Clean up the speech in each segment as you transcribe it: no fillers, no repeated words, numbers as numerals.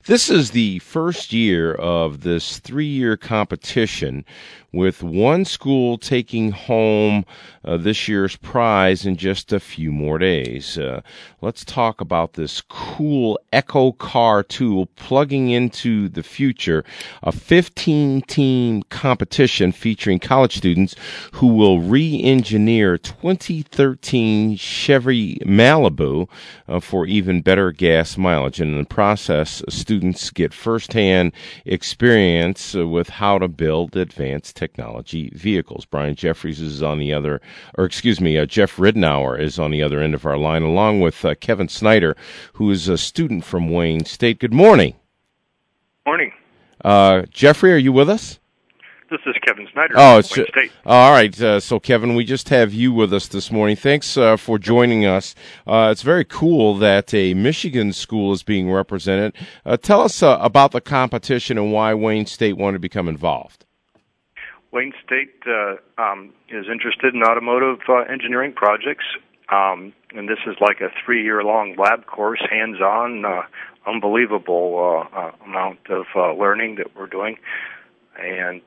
This is the first year of this 3-year competition, with one school taking home this year's prize in just a few more days. Let's talk about this cool Echo Car tool plugging into the future, a 15-team competition featuring college students who will re-engineer 2013 Chevy Malibu for even better gas mileage. And in the process, students get firsthand experience with how to build advanced technology vehicles. Brian Jeffries is on the other, Jeff Ridnour is on the other end of our line, along with Kevin Snyder, who is a student from Wayne State. Good morning. Morning. Jeffrey, are you with us? This is Kevin Snyder from Wayne State. All right. So, Kevin, we just have you with us this morning. Thanks for joining us. It's very cool that a Michigan school is being represented. Tell us about the competition and why Wayne State wanted to become involved. Wayne State is interested in automotive engineering projects, and this is like a 3-year-long lab course, hands-on, unbelievable amount of learning that we're doing. And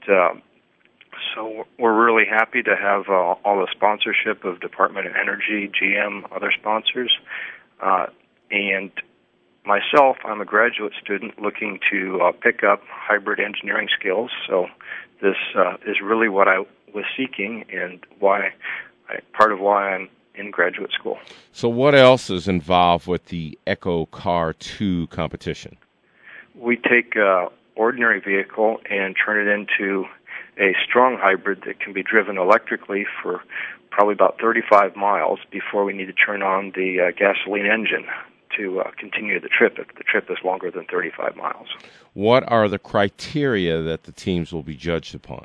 so we're really happy to have all the sponsorship of Department of Energy, GM, other sponsors. And myself, I'm a graduate student looking to pick up hybrid engineering skills. So this is really what I was seeking and part of why I'm in graduate school. So what else is involved with the Echo Car 2 competition? We take ordinary vehicle and turn it into a strong hybrid that can be driven electrically for probably about 35 miles before we need to turn on the gasoline engine to continue the trip if the trip is longer than 35 miles. What are the criteria that the teams will be judged upon?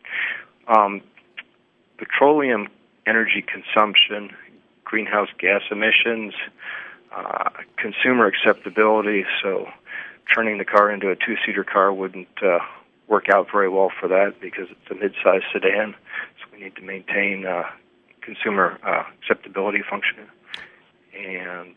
Petroleum energy consumption, greenhouse gas emissions, consumer acceptability, so turning the car into a 2-seater car wouldn't work out very well for that because it's a mid-size sedan, so we need to maintain consumer acceptability function. And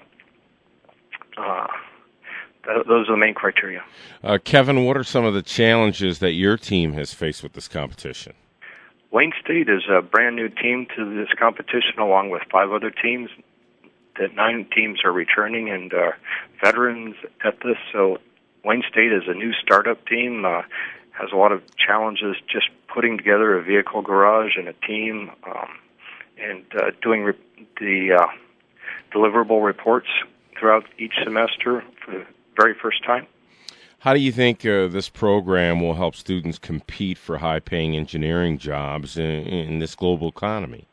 those are the main criteria. Kevin, what are some of the challenges that your team has faced with this competition? Wayne State is a brand new team to this competition, along with 5 other teams. The 9 teams are returning and are veterans at this. So Wayne State is a new startup team, has a lot of challenges just putting together a vehicle garage and a team, and doing the deliverable reports throughout each semester for the very first time. How do you think this program will help students compete for high-paying engineering jobs in this global economy?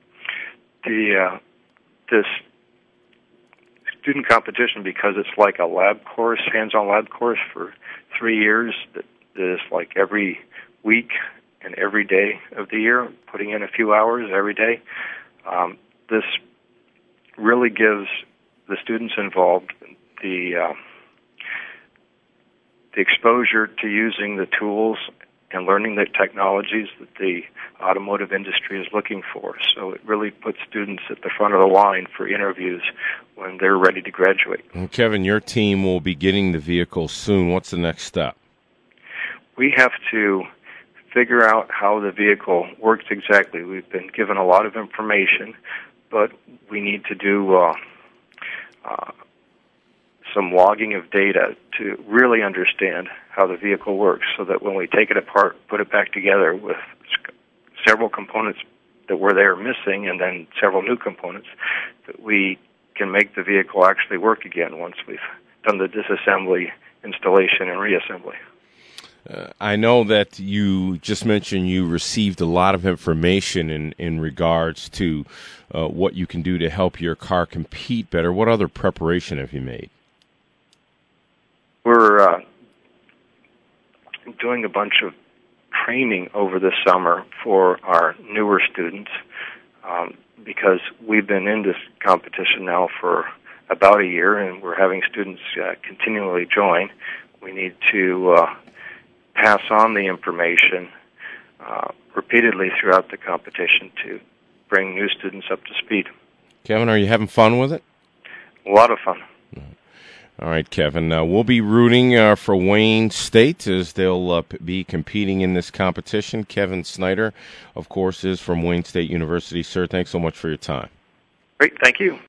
This student competition, because it's like a lab course, hands-on lab course for 3 years, that is like every week and every day of the year, putting in a few hours every day. This really gives the students involved the exposure to using the tools and learning the technologies that the automotive industry is looking for. So it really puts students at the front of the line for interviews when they're ready to graduate. And Kevin, your team will be getting the vehicle soon. What's the next step? We have to figure out how the vehicle works exactly. We've been given a lot of information, but we need to do some logging of data to really understand how the vehicle works, so that when we take it apart, put it back together with several components that were there missing and then several new components, that we can make the vehicle actually work again once we've done the disassembly, installation, and reassembly. I know that you just mentioned you received a lot of information in regards to what you can do to help your car compete better. What other preparation have you made? We're doing a bunch of training over the summer for our newer students because we've been in this competition now for about a year, and we're having students continually join. We need to pass on the information repeatedly throughout the competition to bring new students up to speed. Kevin, are you having fun with it? A lot of fun. All right, Kevin. We'll be rooting for Wayne State as they'll be competing in this competition. Kevin Snyder, of course, is from Wayne State University. Sir, thanks so much for your time. Great. Thank you.